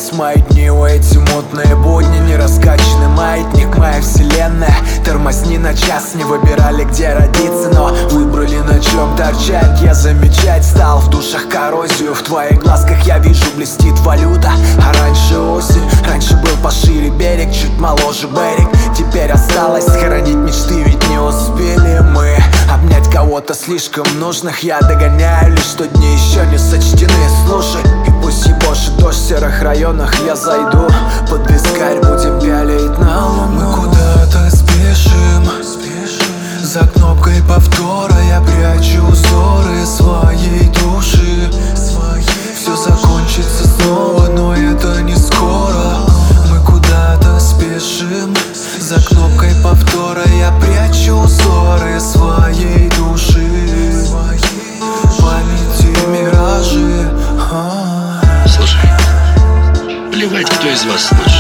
Кончились мои дни, эти мутные будни. Не раскачанный маятник, моя вселенная. Тормозни на час, не выбирали, где родиться, но выбрали, на чем торчать. Я замечать стал в душах коррозию. В твоих глазках я вижу, блестит валюта. А раньше осень, раньше был пошире берег, чуть моложе берег. Теперь осталось сохранить мечты, ведь не успели мы обнять кого-то слишком нужных. Я догоняю лишь, что дни еще не сочтены. Слушай, и пусть ебошит дождь в серых районах, я зайду под вискарь, будем пялить на луну. Мы куда-то спешим, за кнопкой повтора я прячу узоры своей души. Все закончится снова, но это не скоро. Мы куда-то спешим, за кнопкой повтора я прячу узоры своей души. Памяти миражи. Слушай, плевать, кто из вас лучше.